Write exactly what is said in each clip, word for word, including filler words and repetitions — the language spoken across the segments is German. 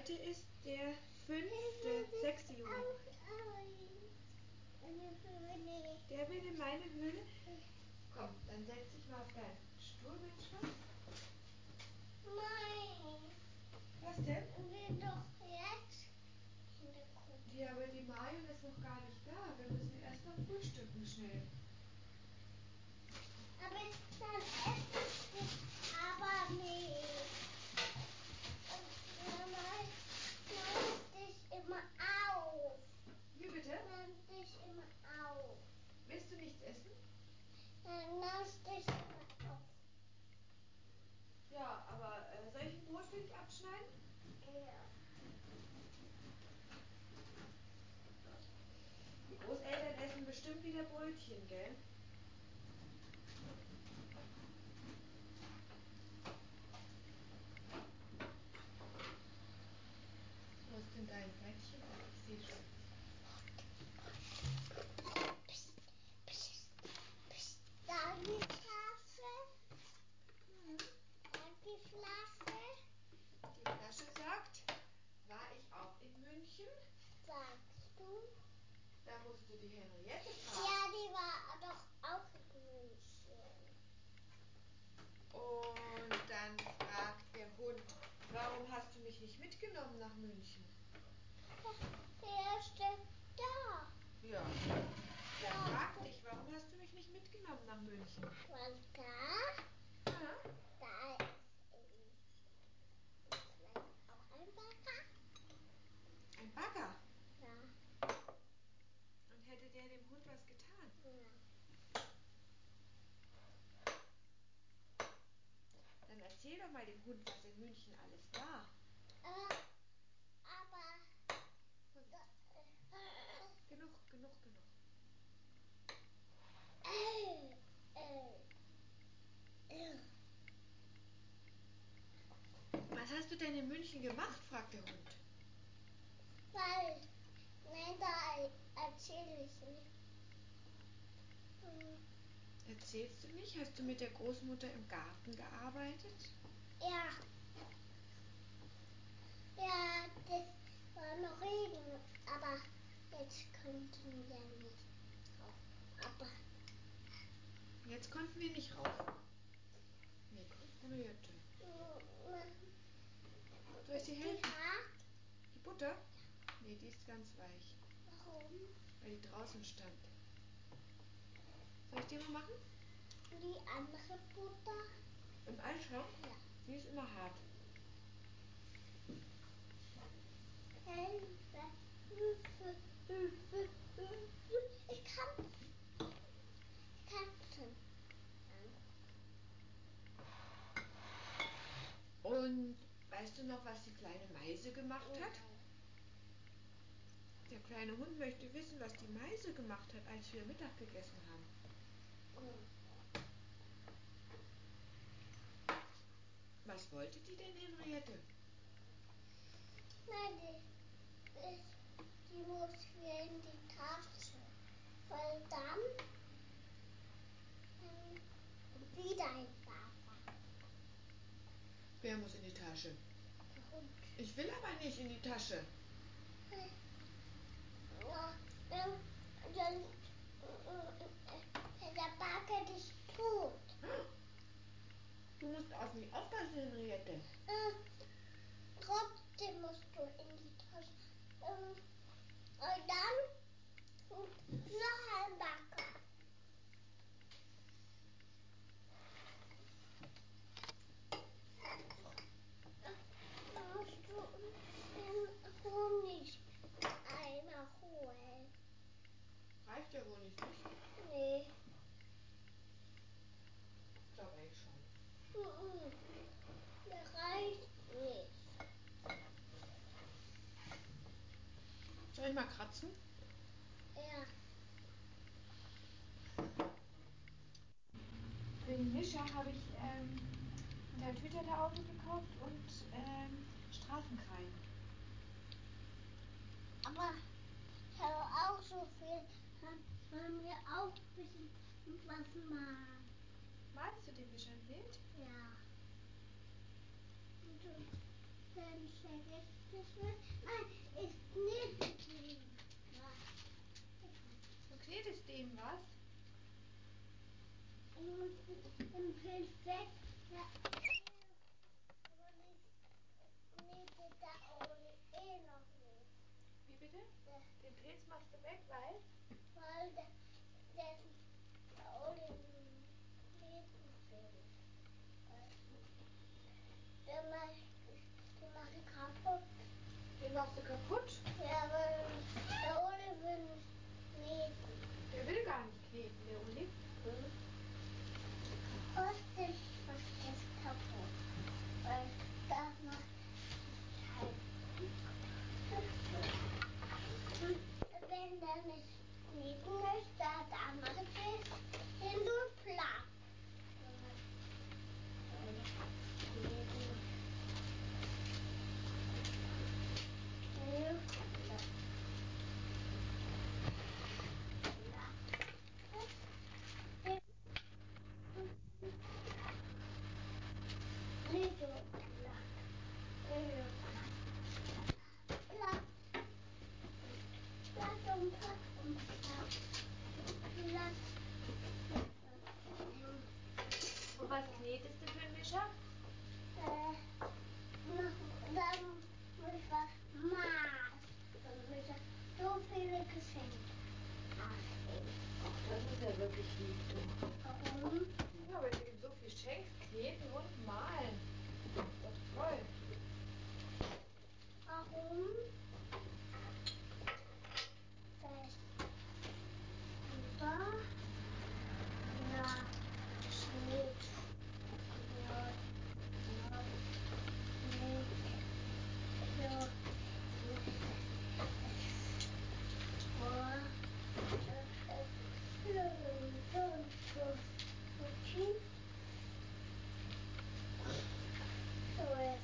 Heute ist der fünfte, sechste Juni. Der will in meine Höhle. Komm, dann setz dich mal auf deinen Stuhl, mein Schatz. Nein. Was denn? Wir doch jetzt in der Kuh. Ja, aber die Marion ist noch gar nicht da. Wir müssen erst noch frühstücken schnell. Aber dann essen wir aber nicht. Und Mama nimmt dich immer auf. Wie bitte? Nimmt dich immer auf. Willst du nichts essen? Dann nimmst dich immer auf. Ja, aber äh, soll ich ein Brot für dich abschneiden? Ja. Die Großeltern essen bestimmt wieder Brötchen, gell? Wo ist denn dein Bettchen? Ich sehe schon. Psst, psst, psst. Da die Flasche. Mhm. Da die Flasche. Die Flasche sagt, war ich auch in München? Sagst du? Da musst du die Henriette fragen. Ja, die war doch auch in München. Und dann fragt der Hund, warum hast du mich nicht mitgenommen nach München? Der steht da. Ja. Der Ja. fragt dich, warum hast du mich nicht mitgenommen nach München? Weil da, Ja. da ist ein, vielleicht auch ein Bagger. Ein Bagger. Ja. Und hätte der dem Hund was getan? Ja. Dann erzähl doch mal dem Hund, was in München alles war. Äh, aber da, äh, Genug, genug, genug. äh, äh, äh. Was hast du denn in München gemacht, fragt der Hund. Weil, nein, da erzähle ich nicht. Hm. Erzählst du nicht? Hast du mit der Großmutter im Garten gearbeitet? Ja. Ja, das war noch Regen, aber jetzt könnten wir nicht rauf. Aber Jetzt konnten wir nicht rauf. Nee, Henriette. Soll ich dir die helfen? hart. Die Butter? Nee, die ist ganz weich, Warum? weil die draußen stand. Soll ich dir mal machen? Die andere Butter? Im Eisschrank? Ja. Die ist immer hart. Hilfe, Hilfe, Hilfe, Hilfe. Ich kann. Ich kann schon. Und weißt du noch, was die kleine Meise gemacht hat? Der kleine Hund möchte wissen, was die Meise gemacht hat, als wir Mittag gegessen haben. Was wollte die denn, Henriette? Nein, die, die, die muss hier in die Tasche. Weil dann ähm, wieder ein Papa. Wer muss in die Tasche? Der Hund. Ich will aber nicht in die Tasche. Ja, dann, dann äh, äh, der Bagger dich tot. Du musst auf mich aufpassen, Henriette. Äh, trotzdem musst du in die Tasche. Ähm, und dann noch ein Bagger. Dann musst du den Honigeimer holen. Reicht der Honig nicht? Nee. Glaube ich schon. Mhm. Der reicht nicht. Soll ich mal kratzen? Ja. Für den Mischer habe ich ähm, von der Tüte der Augen gekauft und ähm, Straßenkreiden. Aber ich habe auch so viel. Dann sollen wir auch ein bisschen was machen. Malst du den Mischer ein Bild? Ja. Und, Nein, ich knete dem was. Du knetest dem was? Im Pilzett, ja, aber nicht, knete da ohne eh noch nicht. Wie bitte? Ja. Den Pilz machst du weg, weil? Weil der, der, der ohne kneten will. Der macht, der macht ihn kaputt. Den machst du kaputt? Ja, aber der Ole will nicht kneten. Der will gar nicht kneten, der Uli. Hm. Was ist, was ist kaputt? Weil das macht halt. Und wenn der nicht kneten möchte, dann macht es den nur platt. Und was knetest du für einen Mischer? Äh, dann muss ich was Maß. Dann muss ich so viele Geschenke ausgeben. Ach, das ist ja wirklich lieb, du. Warum? Ja, wenn du ihm so viel schenkst, kneten und malen. Das ist doch toll. Warum? Das über na Schnitt. Ja, ja, Schnitt. Ja, vor. So jetzt.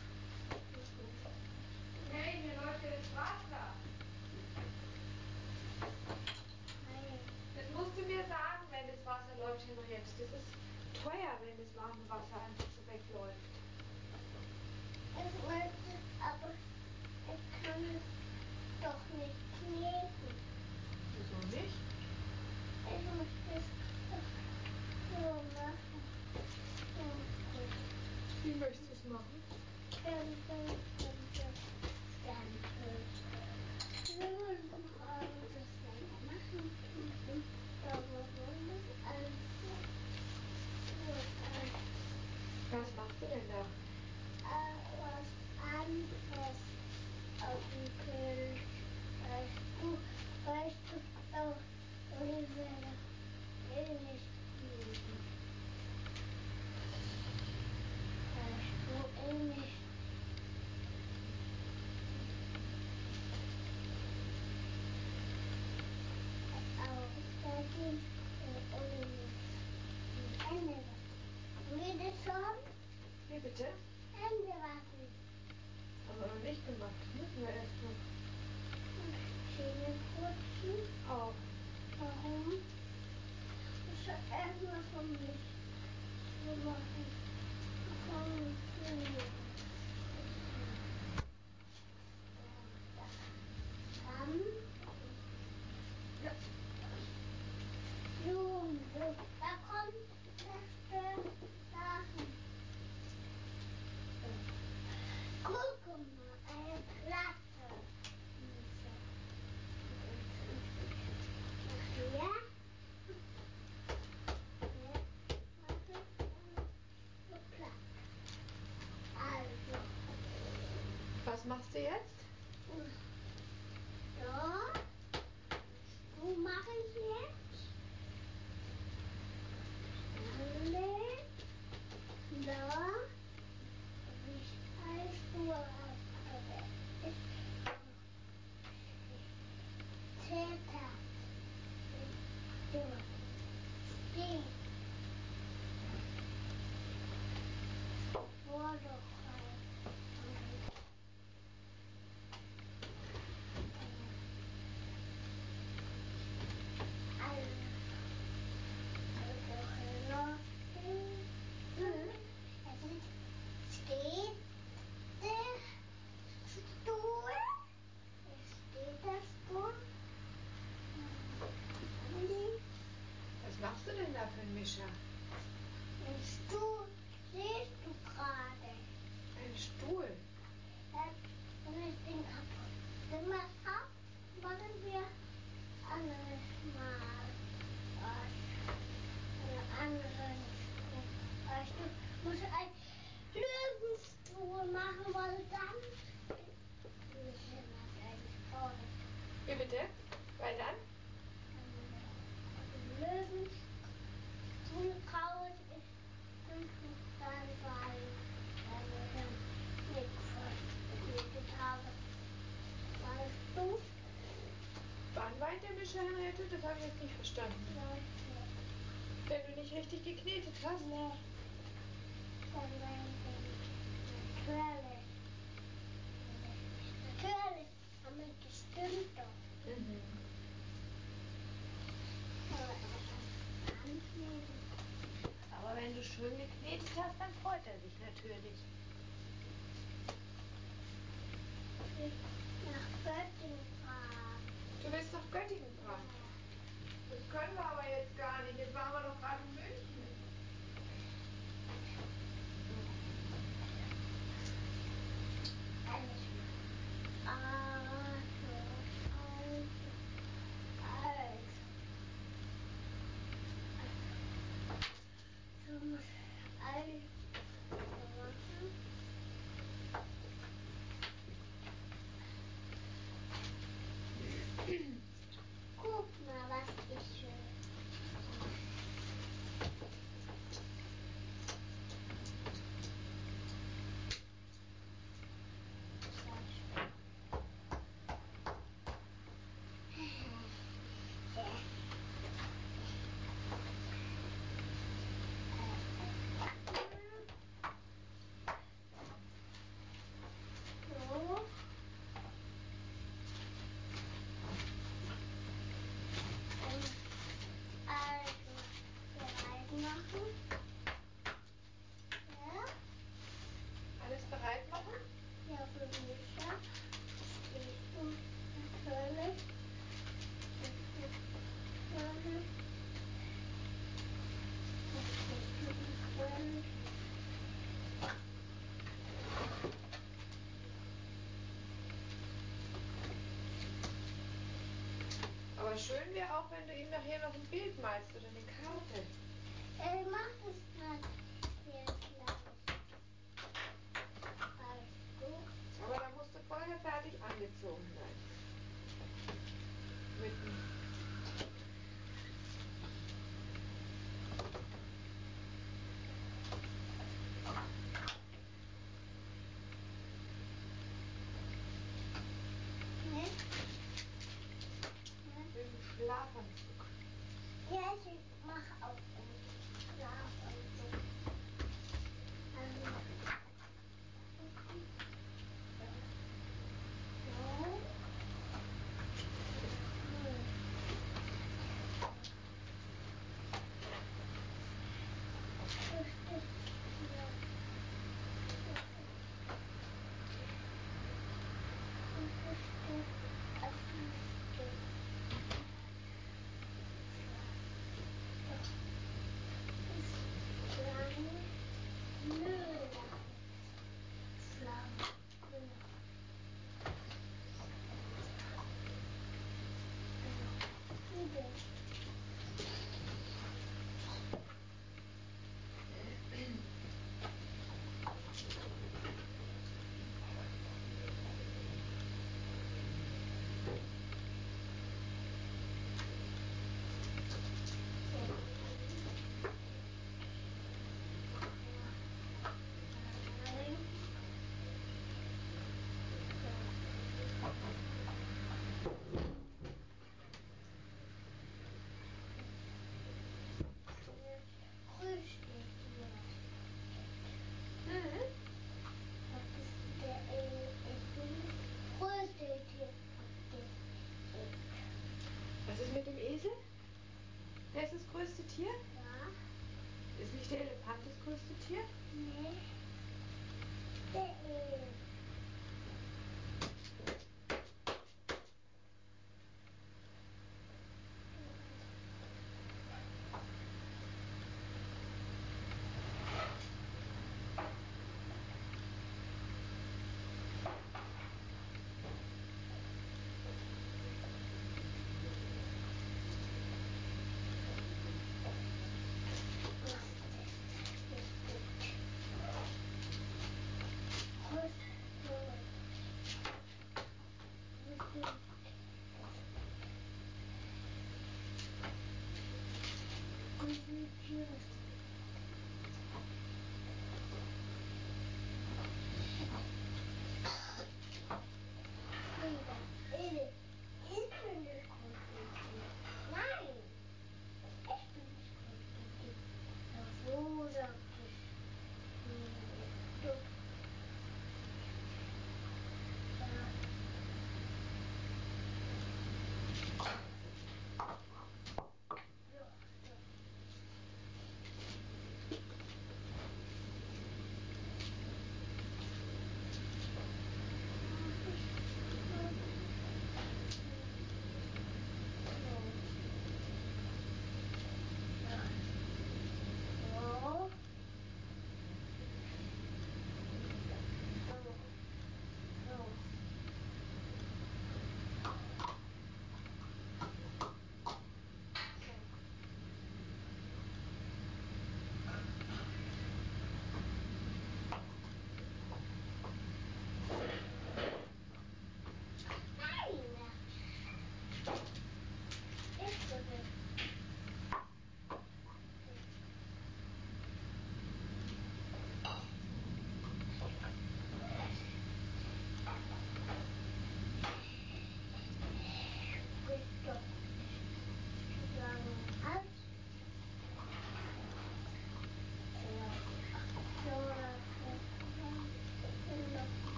Hey, hier läuft ja das Wasser. Nein. Das musst du mir sagen, wenn das Wasser läuft, Henriette. Das ist teuer, wenn das warme Wasser einfach so wegläuft. Ich möchte, aber ich kann es doch nicht kneten. Wieso nicht? Ich muss es doch so machen. Wie möchtest du es machen? Ganz, ganz, ganz, ganz, wir wollen das selber machen. Aber wollen das alles Was machst du denn da? was anderes auf dem Pilz. Weißt du, weißt du, oh, Olivia, eh nicht lieben. Weißt du, eh nicht. Auch da ging Olivia. Ende. Geht es schon? Wie bitte? Ende warten. Haben wir noch nicht gemacht. Das müssen wir erst noch. Zähne putzen. Auch. Warum? Ich soll erstmal von mich so machen. Komm, dann. Ja. Junge, da kommt das Sachen. Guck mal, eine Platte. Ja? Ja, warte, so platt. Also, Was machst du jetzt? ja, wo mache ich jetzt? Alle, da, ich als du aber ich Täter, du, steh, vor doch Also, Mischa? Ein Stuhl siehst du gerade. Ein Stuhl? Ja, und ich bin kaputt gemacht habe, machen wir anderes Mal was. Einen anderen Stuhl. Weißt du, muss ein Löwenstuhl machen, weil dann müssen wir eigentlich vorne. Wie bitte? Weil dann? Den Löwenstuhl traurig ist fünfzig dann, weil wir dann nicht verknetet haben. Weißt du? Wann weint der Mischa, Henriette? Das habe ich jetzt nicht verstanden. Ja, Wenn du nicht richtig geknetet hast? nee. Dann weint er nicht. Natürlich. Natürlich. Aber das stimmt doch. Mhm. Aber er kann nicht. Aber wenn du schön geknetet hast, dann freut er sich natürlich. Nach Göttingen fahren. Du willst nach Göttingen fahren? Das können wir aber jetzt gar nicht. Jetzt waren wir doch gerade in München. Alles. Also, also, also. Du musst alles machen. Guck mal, was ich will. So. Also, bereit machen. Ja, Alles bereit machen? ja, für mich. Stehst du natürlich. Stehst du natürlich. Stehst du natürlich. Aber schön wäre auch, wenn du ihm nachher noch ein Bild malst oder eine Karte. Er macht es gerade jetzt gleich. Weißt du? Aber da musst du vorher fertig angezogen sein. Mit dem Ne? mit dem Schlafanzug. Ja, ich mache auch einen Schlafanzug. Also, so. Hm. Das ist hier. Das ist das Artikel. Ist kleine Müller. Flamme. Müller. Übel. Mhm. Was ist mit dem Esel? Wer ist das größte Tier? Ja, Ist nicht der Elefant das größte Tier? nee, der ist.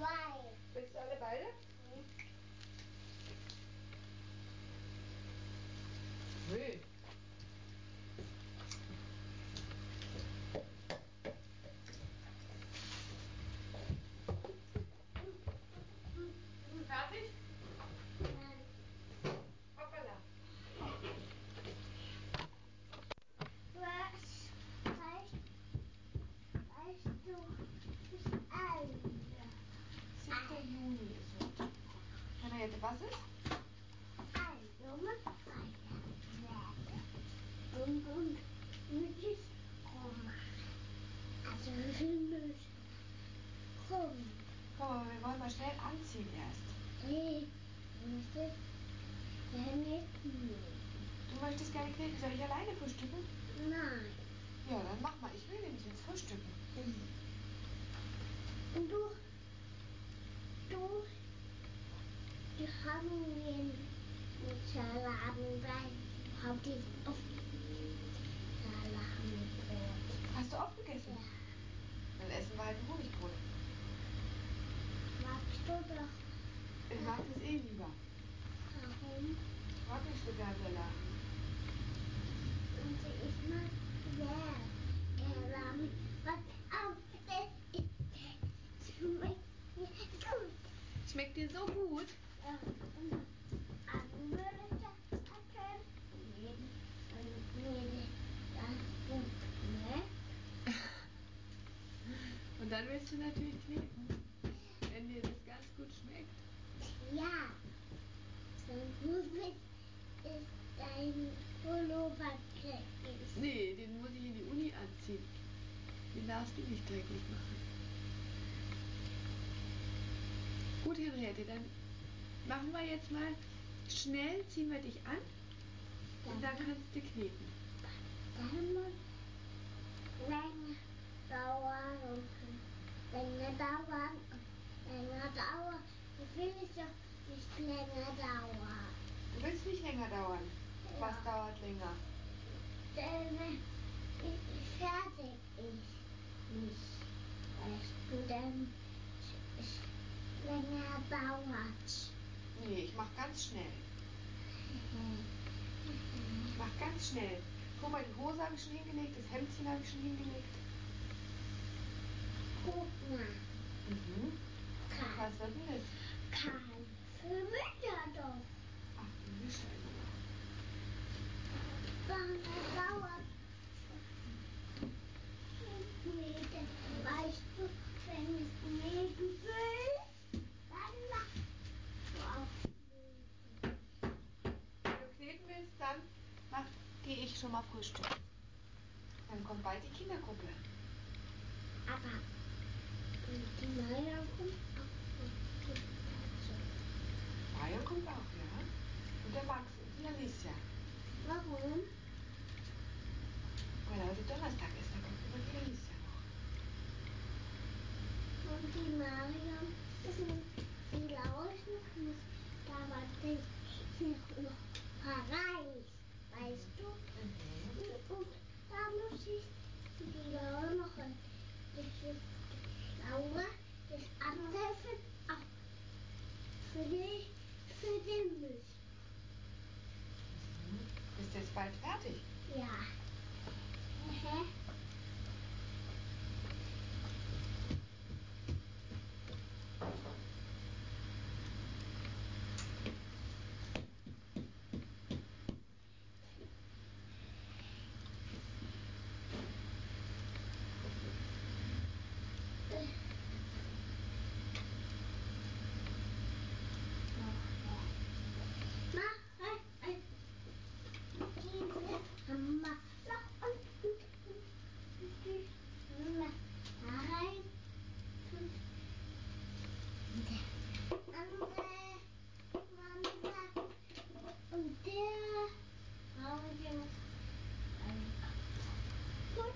zwei. Willst du alle beide? Hm. Nee. Fertig? Nein. Hoppala. Was heißt, weißt du, das Ende? siebter Juni ist heute. Henriette, was ist? Ein Junge, Feiertage. Und, und, Müttis kommen. Also, wir müssen kommen. Komm, aber wir wollen mal schnell anziehen erst. Nee, möchte ja nicht mehr. Du möchtest gerne kneten. Soll ich alleine frühstücken? Nein. Ja, dann mach mal. Ich will nämlich jetzt frühstücken. Und du, du, die haben den Salaten bei, hab ich oft Salatenbrot. Hast du aufgegessen? Ja, Dann essen wir halt ein Honigbrot. magst du doch. Ich mag das eh lieber. Warum? Ich mag nicht so gern Salat. Und ich mag sehr Salaten. Was auch, das schmeckt mir gut. Schmeckt dir so gut? Ja, und andere Sachen, nee, nee, das gut, ne? Und dann willst du natürlich kneten, wenn dir das ganz gut schmeckt. Ja, dann muss ich ist dein Pullover dreckig. Nee, den muss ich in die Uni anziehen. Den darfst du nicht dreckig machen. Gut, Henriette, dann machen wir jetzt mal schnell, ziehen wir dich an und dann kannst du kneten. Dann muss länger dauern und länger dauern und länger dauern. Ich will es doch nicht länger dauern. Du willst nicht länger dauern. Ja. Was dauert länger? Denn ich fertig ist nicht. Weißt du, denn es länger dauert. Nee, ich mach ganz schnell. Ich mach ganz schnell. Guck mal, die Hose habe ich schon hingelegt, das Hemdchen habe ich schon hingelegt. Guck mal, Mhm. kein, Was wird denn das? kein Vermittler doch. Ach, du Wischeimer. Lange dauert fünf Meter. Weißt du, wenn ich leben will, dann machst du auch leben. Wenn du kneten willst, dann mach, gehe ich schon mal frühstücken. Dann kommt bald die Kindergruppe. Aber die Maya kommt auch nicht dazu. Marion kommt auch, ja. Und der Max und die Alicia. Warum? Weil heute Donnerstag ist, dann kommt immer die Alicia noch. Und die Marion ist die Laura ist noch nicht da, aber die ist noch Paris, weißt du? Mhm. Und da muss ich die Laura noch ein bisschen Laura das andere für, auch für, die, für den Müll. Mhm. Bist du jetzt bald fertig? Ja. Hä? Und der brauchen wir einen Putz.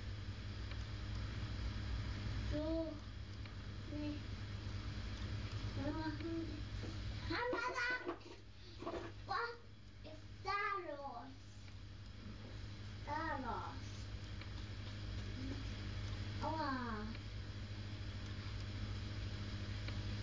So, nee. Dann machen wir Hammerlack. Was ist da los? Da los. Aua.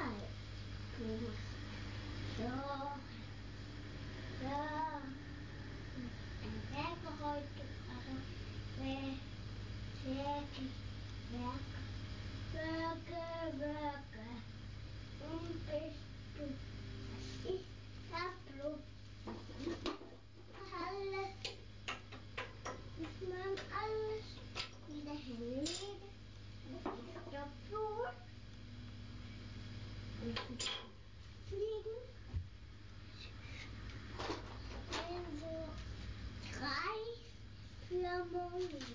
Nein. Du musst so. So. Ein Werker heute gerade. Wer, Werke, Werke. Werke, Werke. Und bist du. Das ist das Blut. Alles. Ich nahm alles wieder hinlegen. Das ist der Blut. Und fliegen. Also drei, vier Monate.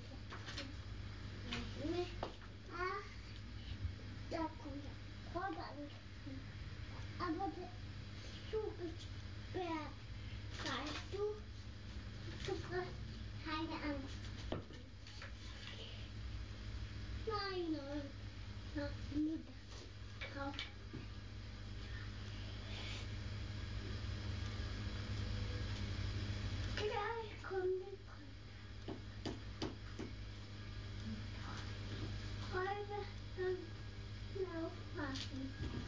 Ach, da kommt der Vorgang. Aber der Zug ist gesperrt. Weißt du? Du brauchst keine Angst. Nein, nein. Noch wieder. Drauf. Gleich kommt die Räume dann aufpassen.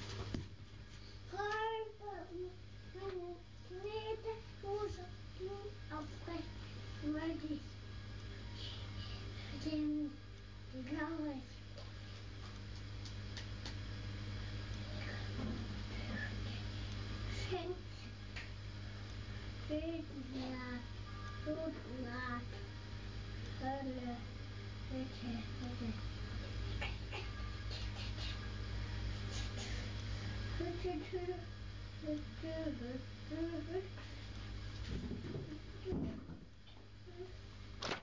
Räume meine Knete, Hose, Knie aufrecht, weil die den die blaue ist. Schenkt Beten, Guten Rat, Hölle, bitte, bitte. Bitte, bitte, bitte, bitte.